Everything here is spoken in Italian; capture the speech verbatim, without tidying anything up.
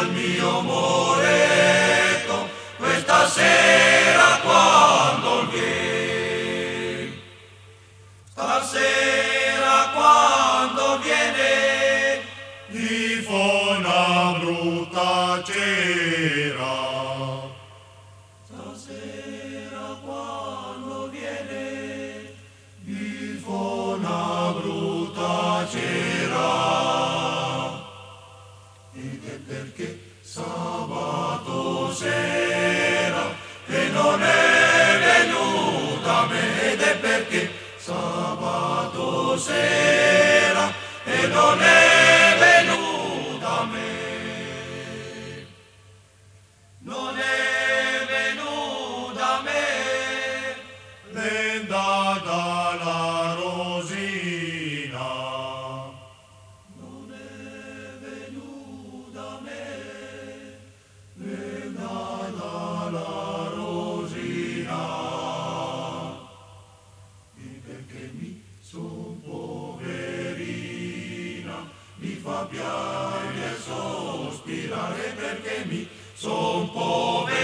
al mio moretto questa sera quando viene, stasera quando viene, gli fa una brutta cera. Stasera quando viene, gli fa una brutta cera. Ed è perché sabato sera e non è venuta a me, ed è perché sabato sera e non è venuta a me, non è venuta a me, l'enda dalla Rosina. Non è venuta a me, l'enda dalla Rosina. E perché mi son poverina, mi fa piangere e sospirare, perché mi son poverina.